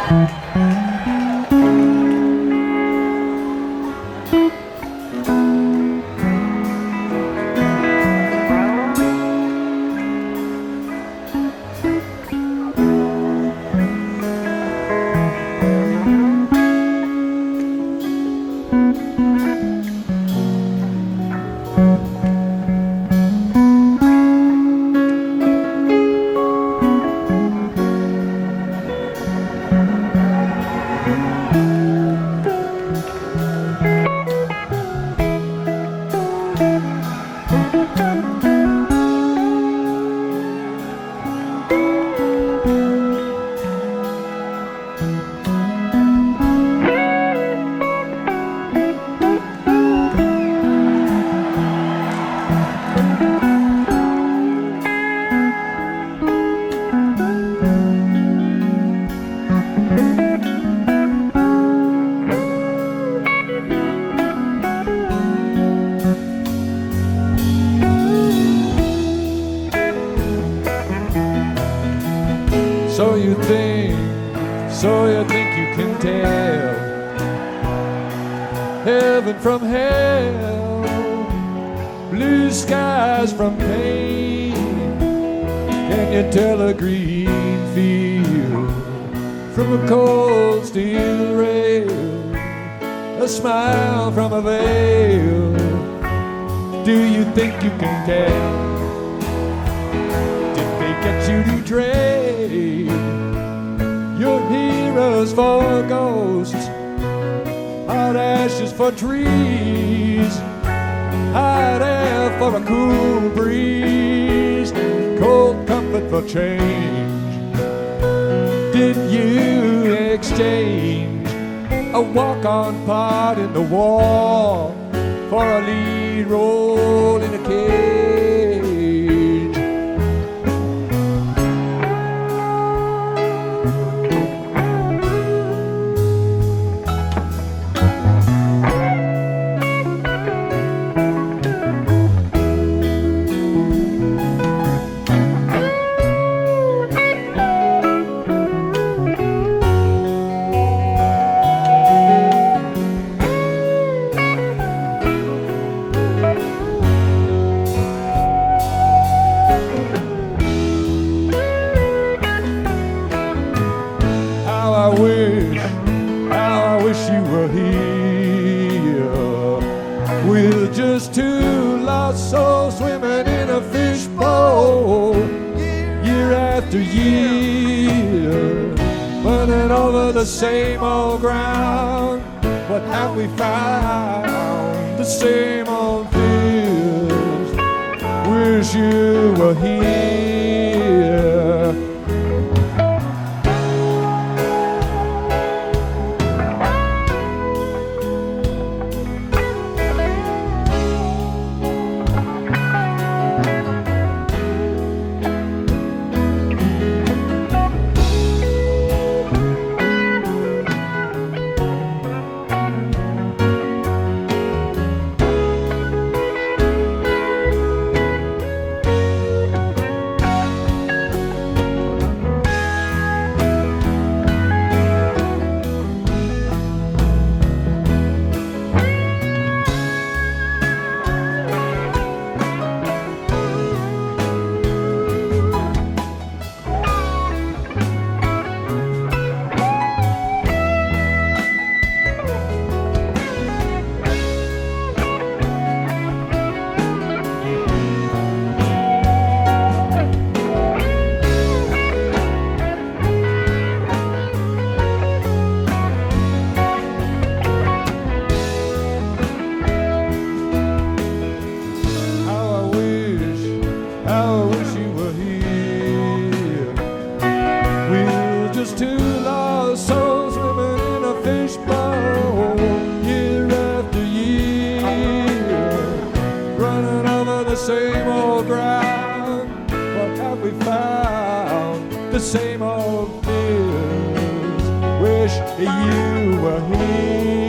So you think you can tell heaven from hell, blue skies from pain? Can you tell a green field from a cold steel rail, a smile from a veil? Do you think you can tell? Did they get you to trade your heroes for ghosts, hot ashes for trees, hot air for a cool breeze, cold comfort for change? Did you exchange a walk-on part in the war for a lead role in a cage? How I wish you were here, with just two lost souls swimming in a fishbowl, year after year, running over the same old ground. What have we found? The same old fears. Wish you were here. How I wish you were here. We're just two lost souls swimming in a fishbowl, year after year, running over the same old ground. What have we found? The same old fears. Wish you were here.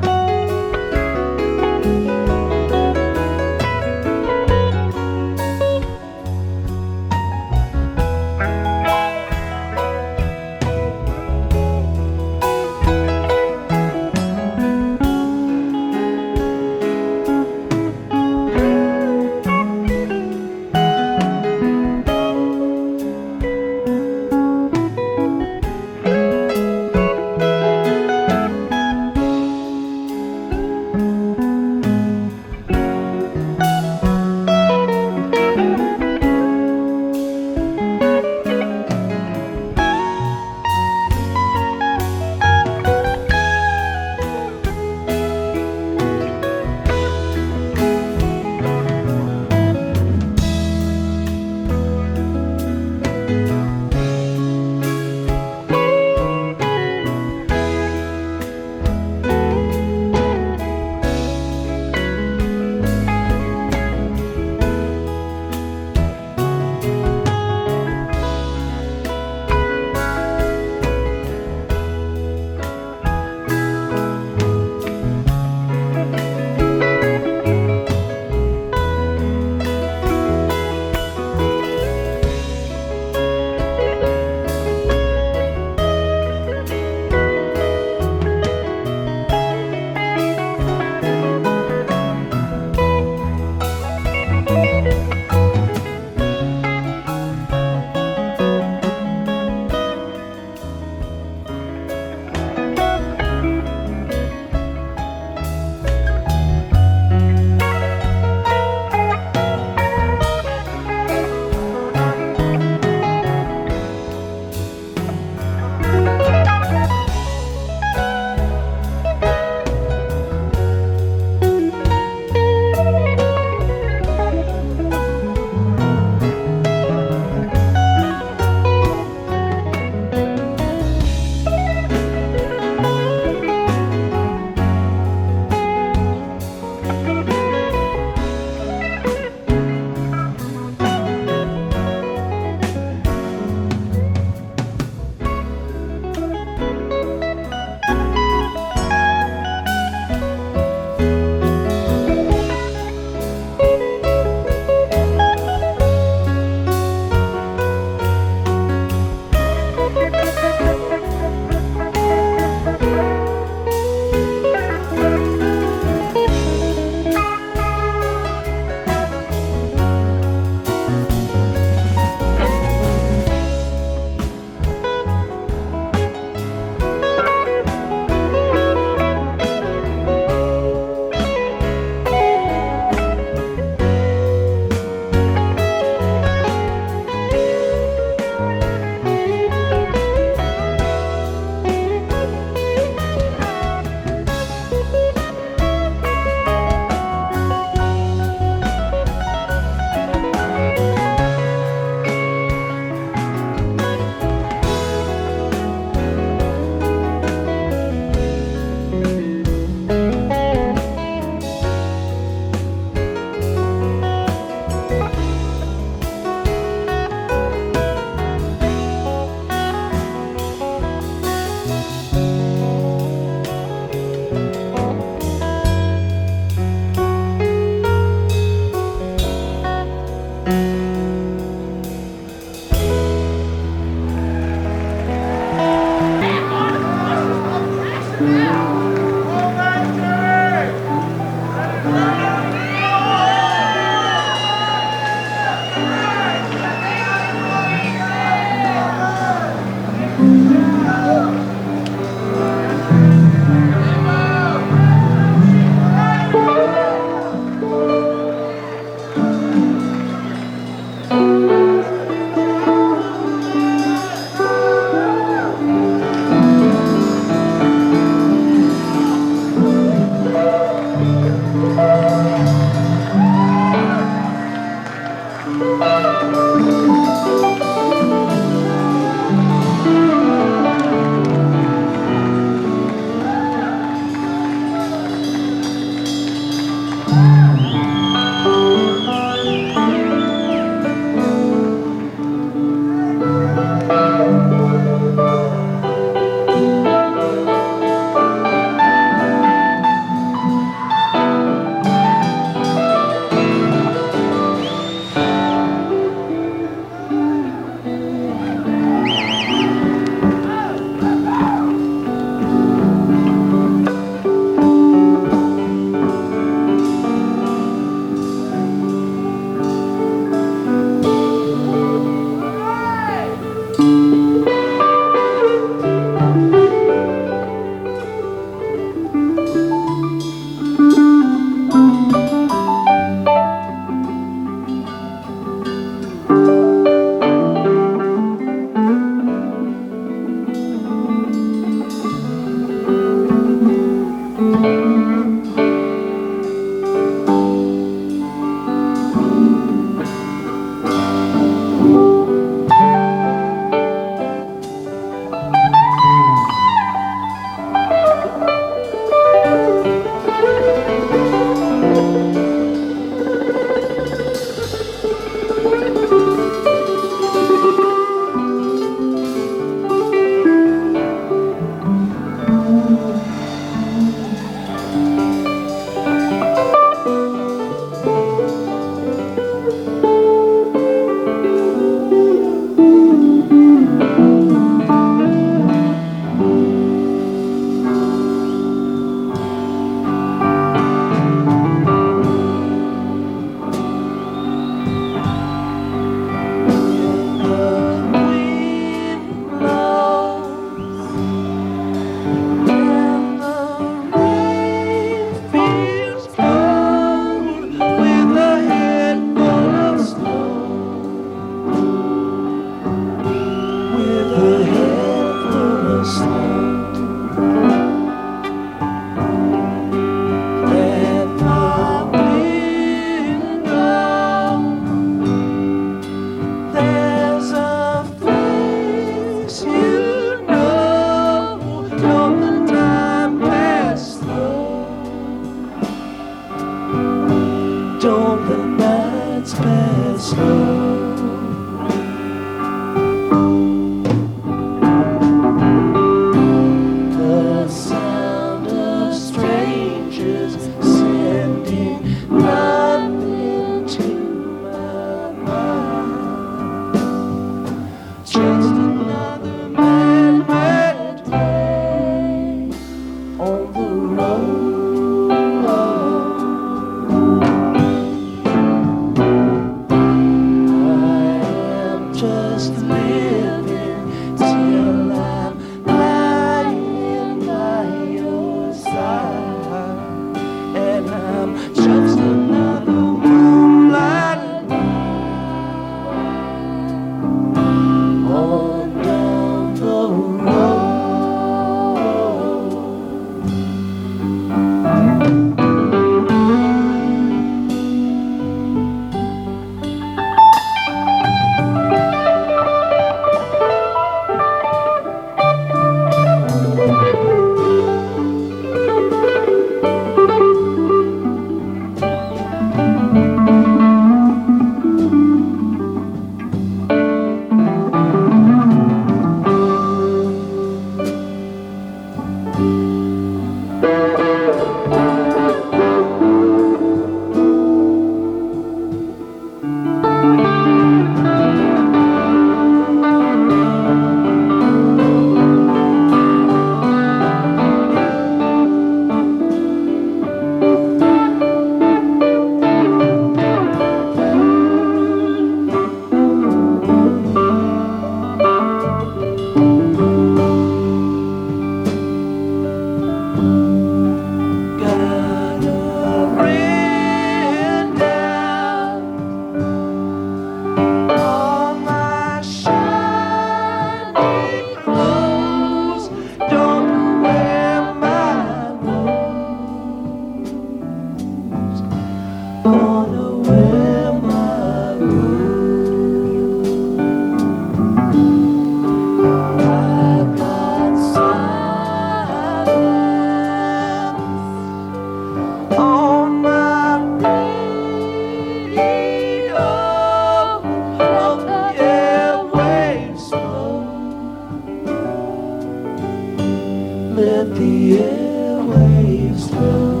let the airwaves flow.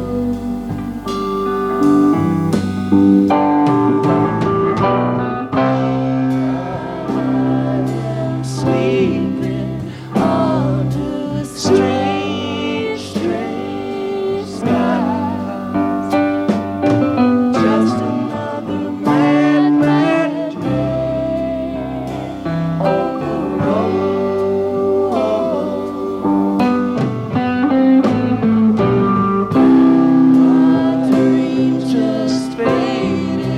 I'm sleeping under strange, strange skies. Just another mad, mad day on the road. My dreams just faded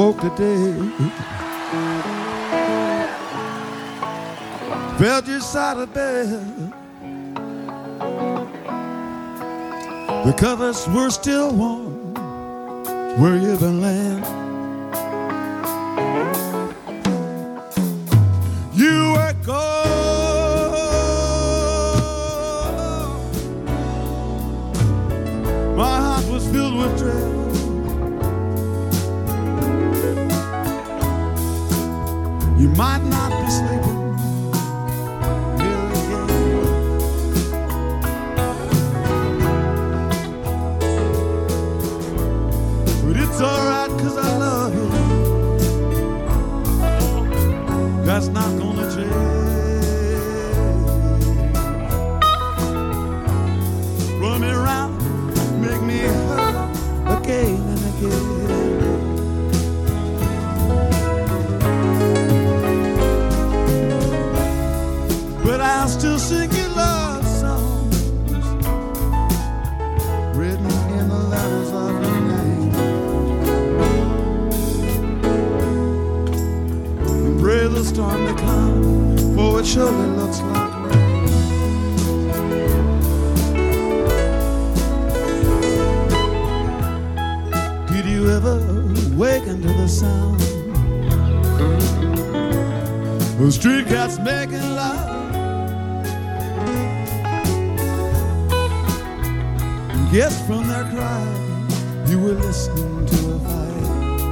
woke today, felt your side of bed. The covers were still warm where you've been laying. You were cold, my heart was filled with dread. You might not be sleeping here again, but it's alright 'cause I love you. That's not gonna change. Run me around, make me hurt again and again. But I'll still sing you love songs written in the letters of your name, and pray the storm to come, for it surely looks like rain. Did you ever waken to the sound of street cats making love? Yes, from their cry, you were listening to a fight.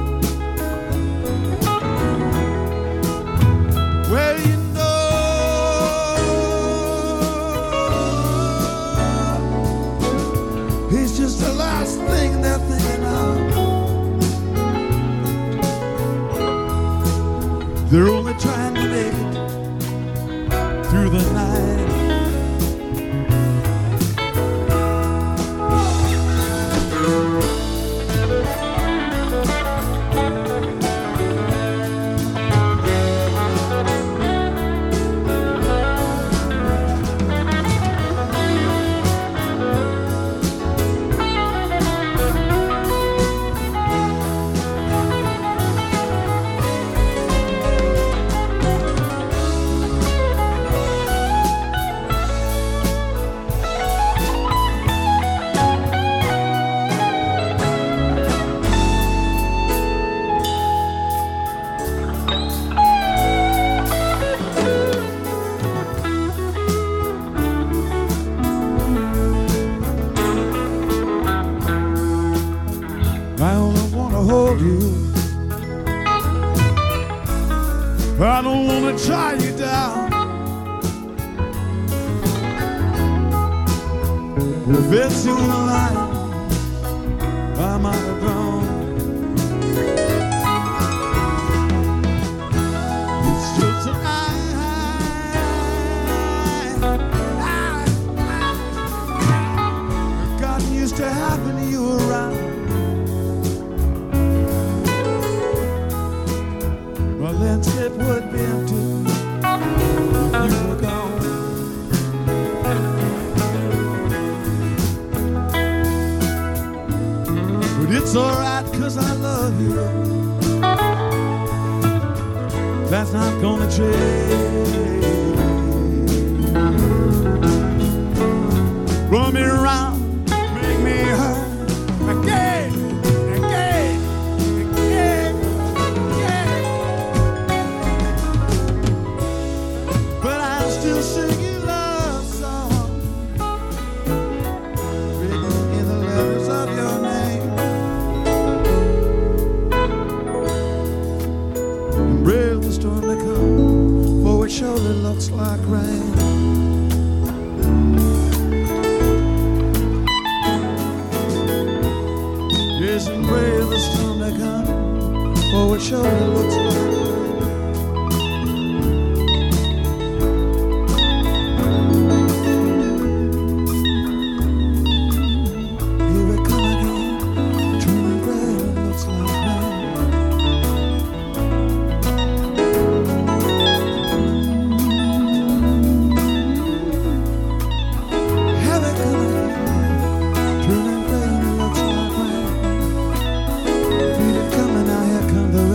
Well, you know, he's just the last thing they're thinking of. They're only trying to make it through the night. I only want to hold you. I don't want to tie you down. If it's in the line, I might have grown. It's just that I've gotten used to having you around. My landscape would be empty if you were gone. But it's alright 'cause I love you. That's not gonna change. Roll me around, make me hurt again. Still singing love songs written in the letters of your name, and brave the storm to come, for it surely looks like rain. Yes, and brave the storm to come, for it surely looks like rain. Come the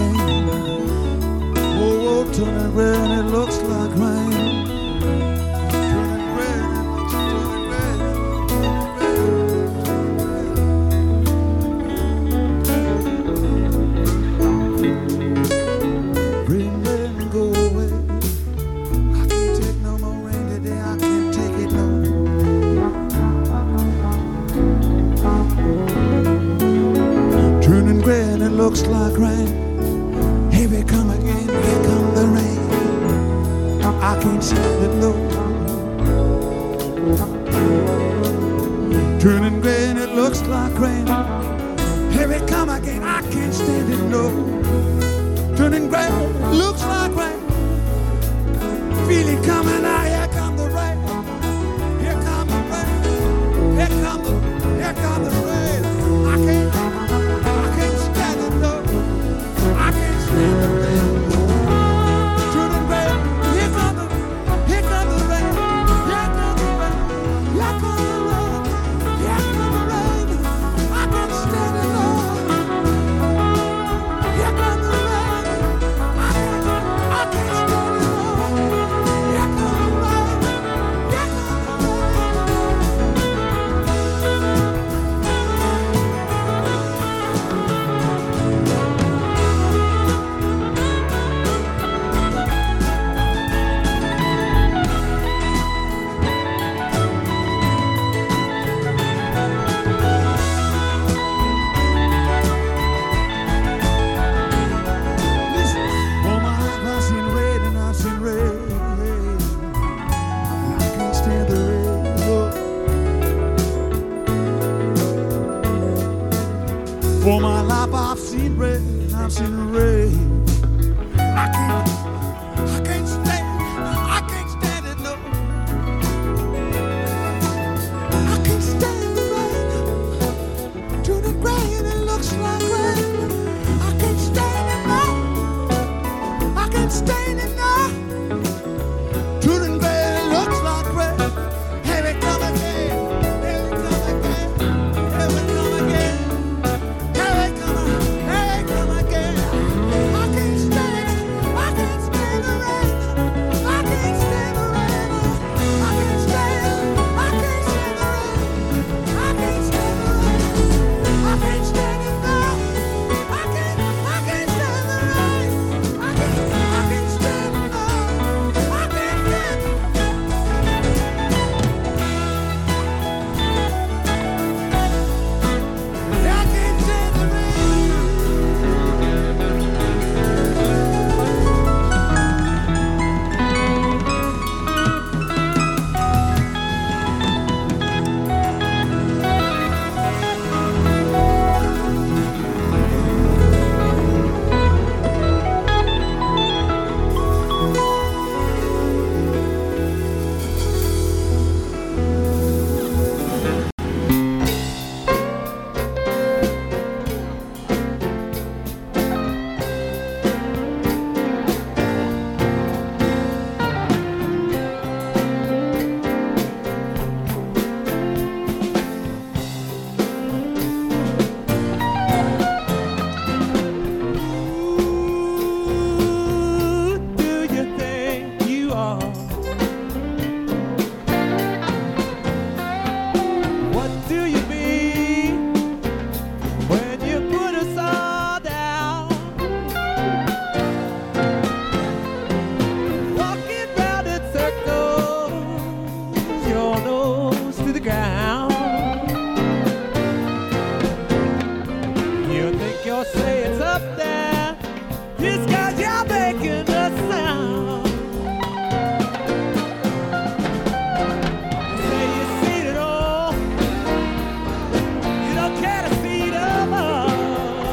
turning red and it looks like rain. Turning red and it looks turning red. Rain, rain, go away. I can't take no more rain today. I can't take it no more. Turning gray and it looks like rain. Here we come again, here come the rain. I can't stand it no. Turning gray and it looks like rain. Here we come again, I can't stand it no. Turning gray, looks like rain. Feel it coming out, here come the rain. Here come the rain. Here come the rain. I can't stand it no. I can't stand the rain. Turning red. Here come the rain. Here come the rain. Here come the rain. Here come the rain. I can't stand it no. Here come the rain. I can't stand it no. Here come the rain. Here come the Listen, all my life I've seen red and I've seen red. I can't stand the red. No. For my life I've seen red and I've seen red. I can't stand it no. I can't stand the rain. Turning gray and it looks like rain. I can't stand it no. I can't stand it no. Turning gray and it looks like rain. Here we come again. Here we come again. Here we come again. Here we come again. I can't stand it. I can't stand the rain. I can't stand the rain. I can't stand it. I can't stand the rain. I can't stand the rain. I can't stand it no. I can't stand the rain. I can't stand it no. I can't stand it. I can't stand the rain. Do you think you are? What do you mean when you put us all down? Walking round in circles, your nose to the ground. You think you're saying something just 'cause you're making a sound. You say you've seen it all. You don't care to see them all.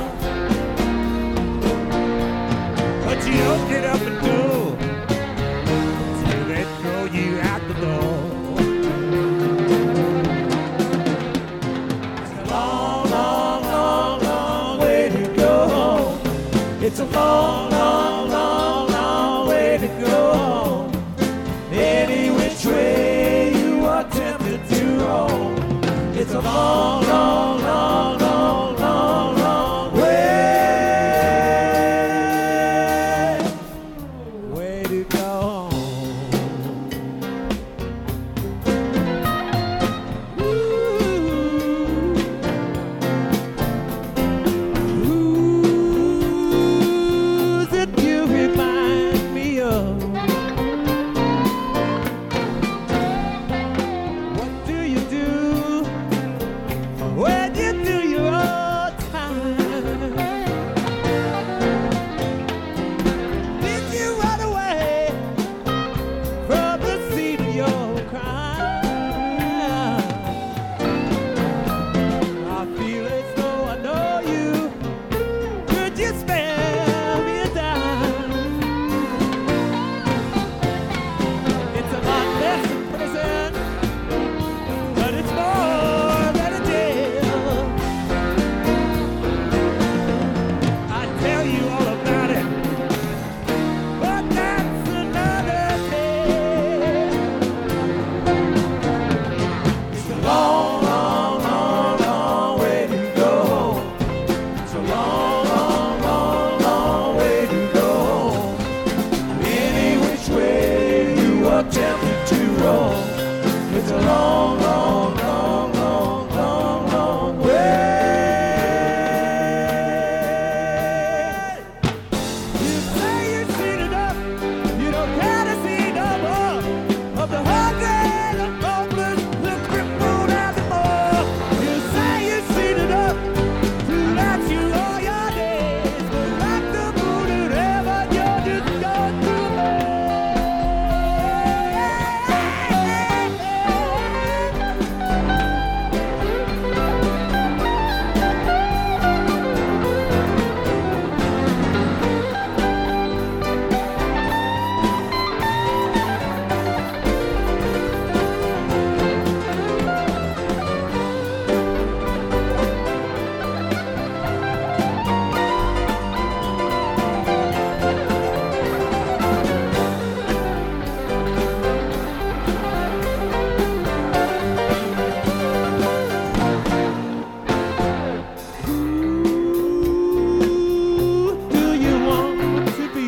But you don't get up and do till they throw you out the door. It's a long, long, long, long way to go home. It's a long, long, long, long way to go home. Any which way you are tempted to roam. It's a long, long, long, long, long, long way. to go. Who's it you remind me of? What do you do when you do your own time? Did you run away from the scene of your crime? I feel as though I know you. Could you spare me a dime? It's a lot less than prison, but it's more than a jail. I tell you all about it, but that's another tale. It's a long, long, long, long way to go. It's a long, long, long, long way to go. Any which way you are tempted to roam. It's a long, long, long, long, long, long way. You say you've seen enough. You don't care to see no more of the hungry, the hopeless, the crippled, and the poor. You say you've seen enough to last you all your days. But like the moon in heaven, you're just going to Who do you want to be?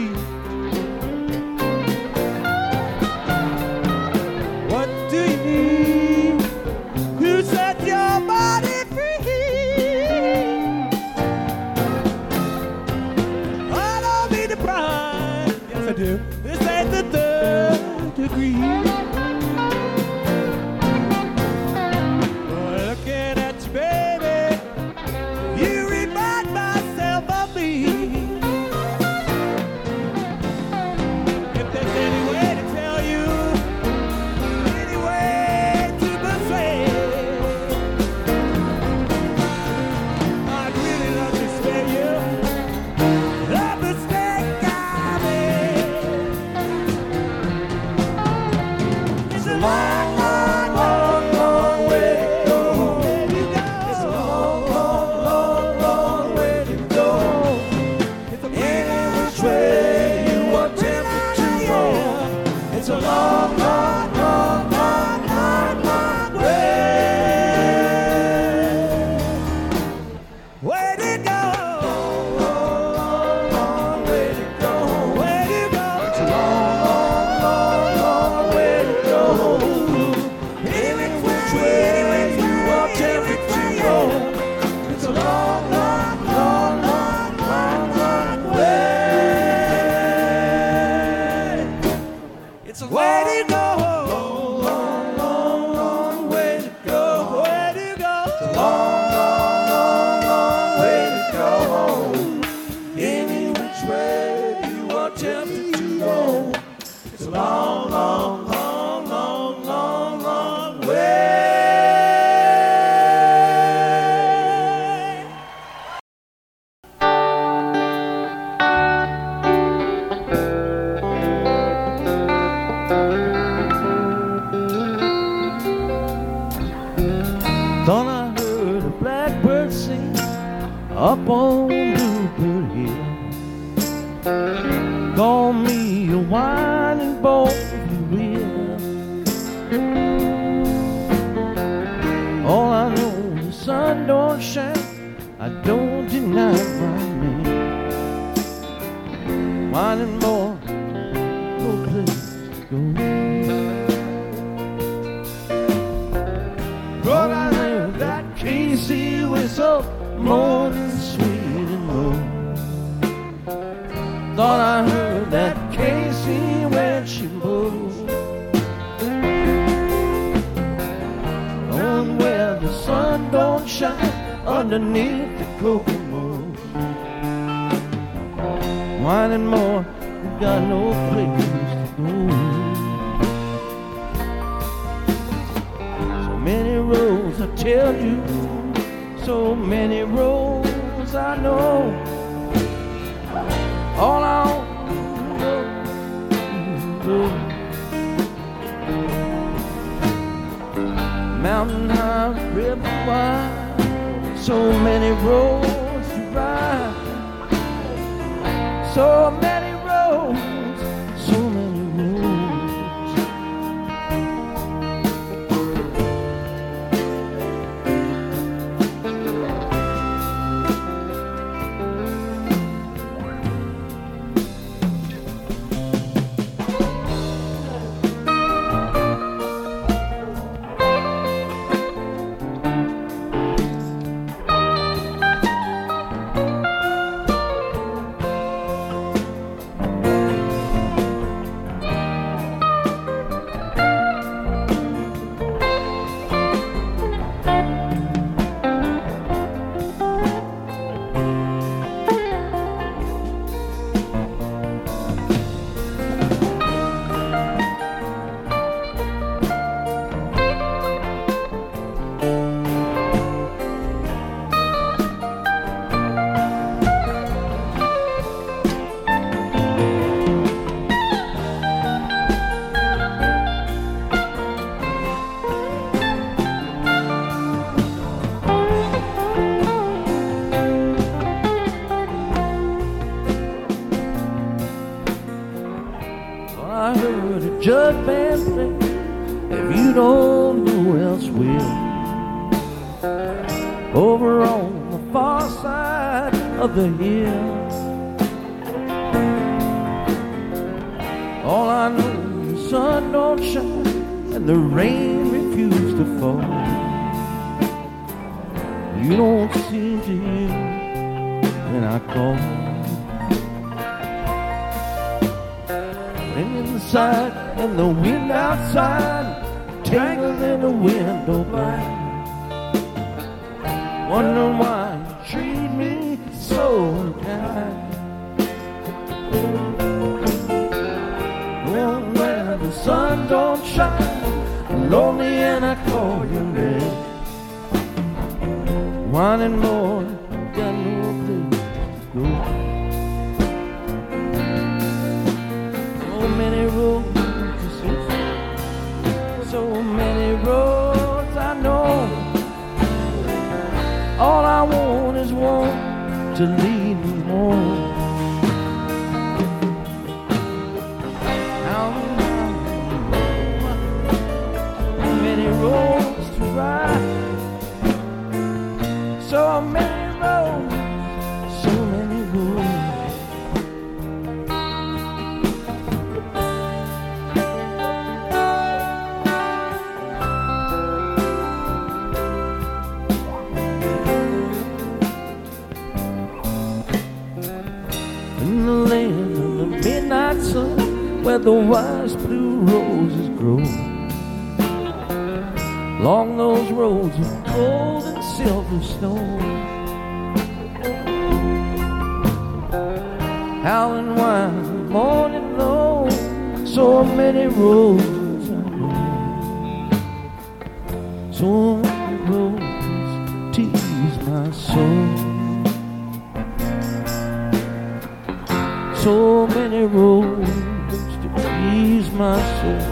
What do you need to set your body free? I don't mean to pry. Yes, I do. This ain't the third degree. Boy, looking at you, baby, you remind myself of me. If there's any way to tell you, any way to persuade, I'd really love to spare you the mistake I made. It's a long, long, long, long way to go. It's a long, long, long, long way to go. Any which way you are tempted to go. It's a long, long, long, long, long, long way to go. Long, long, long way to go. Way to go. It's a long, long, long, long way to go. Any which way you are tempted to go. It's a long, long, long, long, long, long way. It's a way to go. Long, long, long way to go. Way to go. It's a long, long, long, long way to go. Any which way you are tempted to go. It's a long, long, long, long, long, long way. Thought I heard a blackbird sing up on Bluebird Hill. Call me a whining boy if you will. All I know is the sun don't shine. I don't deny my name. Whining boy, go underneath the Kokomo. Whining more, we got no place to go. So many roads I tell you, so many roads I know. All I know, mountain high, river wide, so many roads to ride. So many roads, so many roads. I heard a jug band play. If you don't, who else will? Over on the far side of the hill. All I know is the sun don't shine and the rain refuses to fall. You don't seem to hear when I call. Inside and the wind outside, tangled in the window blind. Wonder why you treat me so unkind. Oh, when the sun don't shine, I'm lonely and I call you red. Whining more, got no place to go. So many roads to see, so many roads I know. All I want is one to lead me home. How many roads to ride? So many roads, so many roads. Land of the midnight sun, where the wise blue roses grow. Along those roads of gold and silver snow, howling wine, morning low. So many roads I know, so many roads tease my soul. So many roads to ease my soul.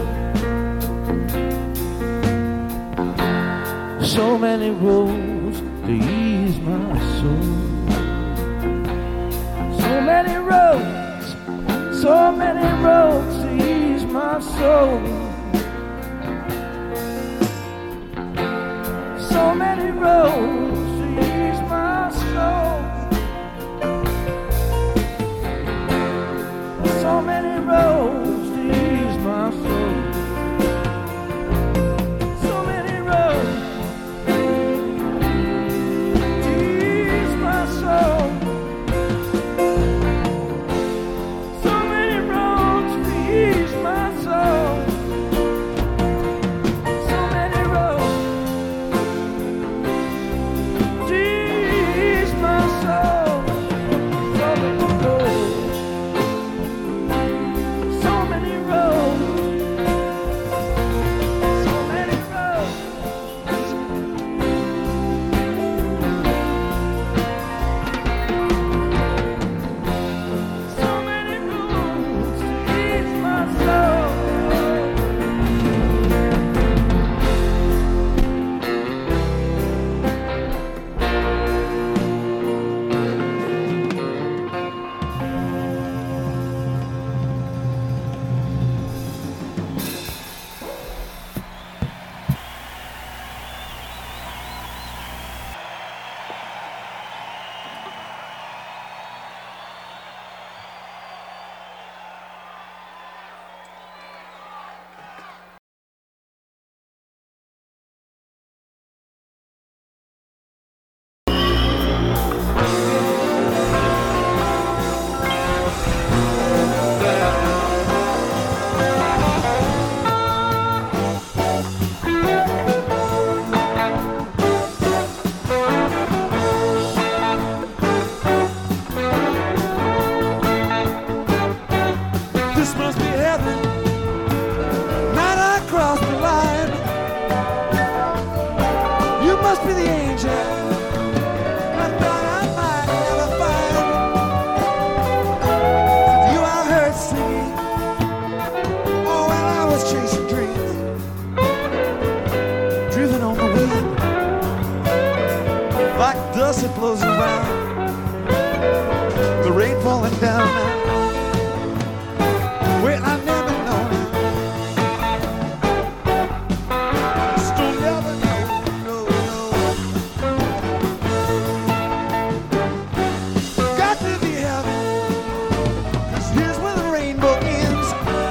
So many roads to ease my soul. So many roads, so many roads to ease my soul. So many roads to ease my soul. So many roads to ease my soul. So many roads to ease my soul. So many roads to ease my soul. So many roads. must be heaven. Night I crossed the line. You must be the angel I thought I might never find. You I heard singing, oh, when I was chasing dreams, driven on the wind, like dust that blows around, the rain falling down now. Well, I never know now. Still never know, no, no. Got to be heaven, 'cause here's where the rainbow ends.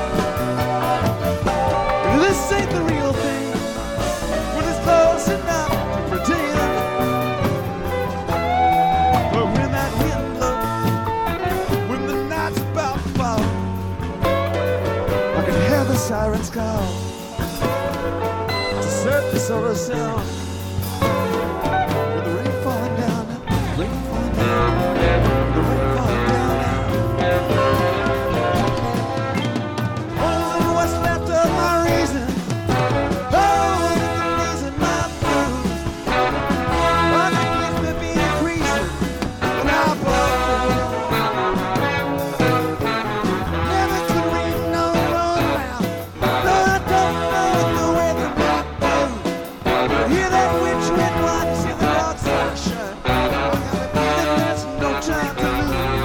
This ain't the real thing, when it's close enough to pretend. But when that wind blows, when the night's about to fall, I can hear the sirens call to surface of a sound. With the rain falling down, rain falling down, the rain falling down. Oh, and what's left of my reason? Oh, and the reason my blues. Why the kids may be increasing, and I blow. Never could read no road round. No, I don't know the way the rock goes. Hear that witch wind watch in the dark sunshine. I got a feeling there's no time to lose.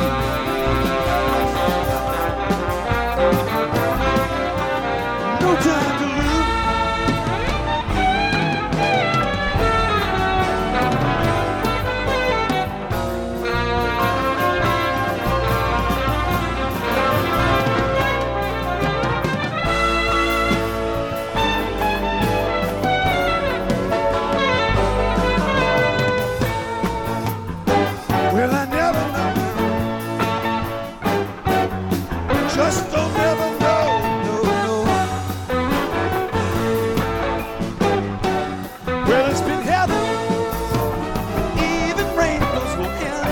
No time to lose. Well, I never know. Just don't ever know. No, no. Well, it's been heaven. Even rainbows will end.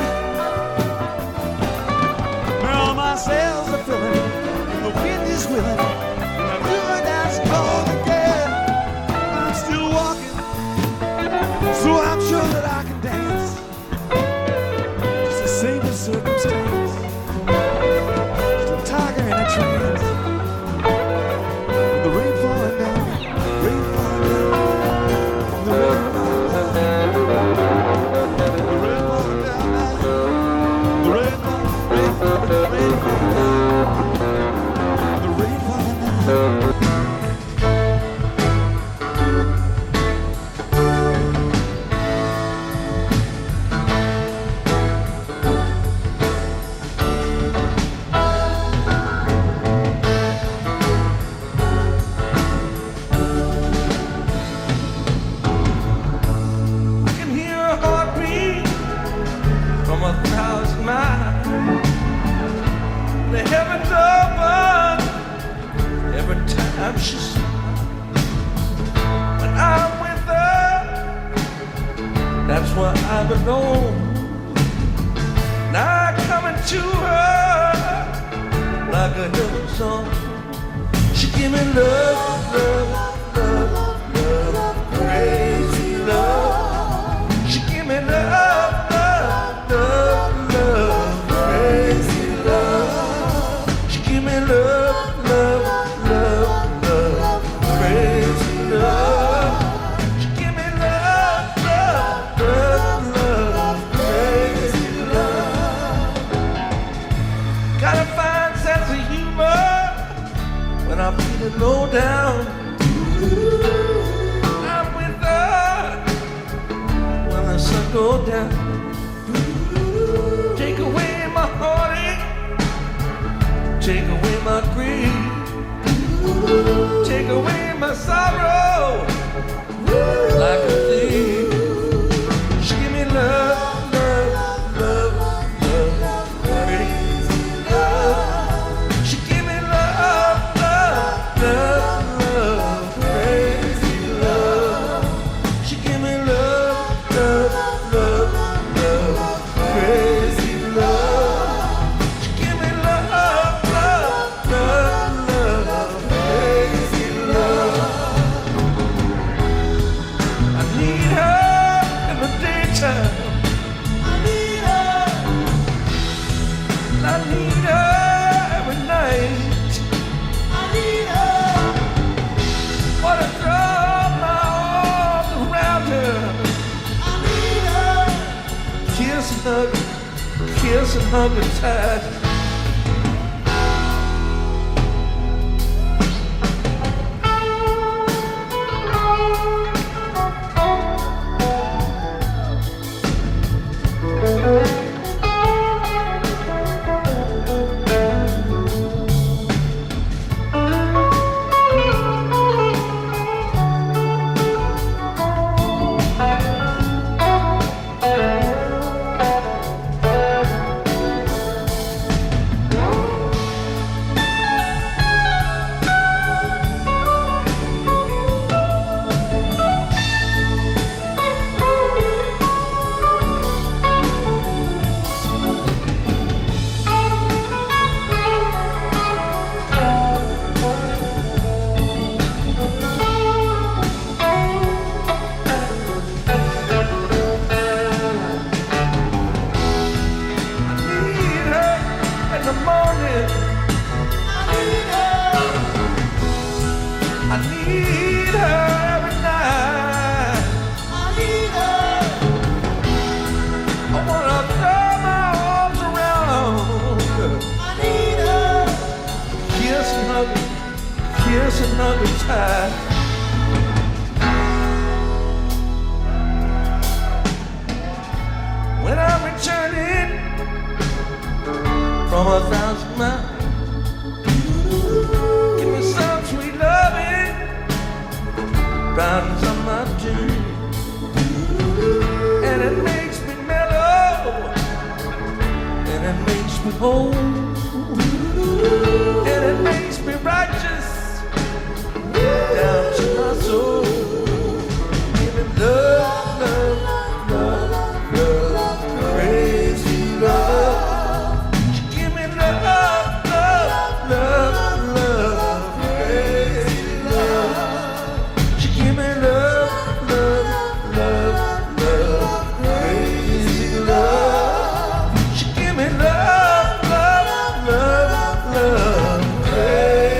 Now my sails are filling, and the wind is willing. And the good has called again. I'm still walking, so I'm sure that I can dance. It's the same as circumstance. Just a tiger in a trance. The rain falling down, rain falling down, the rain falling down, the rain falling down now. The rain falling, rain falling, rain falling down. The rain falling down. I can hear a heartbeat from 1,000 miles. The heavens open every time she smiles. When I'm with her, that's where I belong. Now I come into her like a heaven song. She give me love, love, love, love, crazy love. She give me love, love, love, love, crazy love. She give me love, love, love, love, crazy love. She give me love, love, love, love, crazy love. Got a fine sense of humor when I'm feeling low down. I'm with her when the sun goes down. Take away my heartache, take away my grief, take away my sorrow like a thief. She give me love, love, love, love, crazy love. She give me love, love, love, love, crazy love. She give me love, love, love, love, crazy love. She give me love, love, love, kiss and hug her tight. Kiss and hug her tight. When I'm returning from 1,000 miles, give me some sweet loving, riding some my tune, and it makes me mellow, and it makes me whole, and it makes me righteous down to my soul. Give me love, love, love, love, crazy love. Give me love, love, love, love, crazy love. She give me love, love, love, love, crazy love. She give me love, love, love, love, crazy.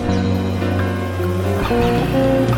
Thank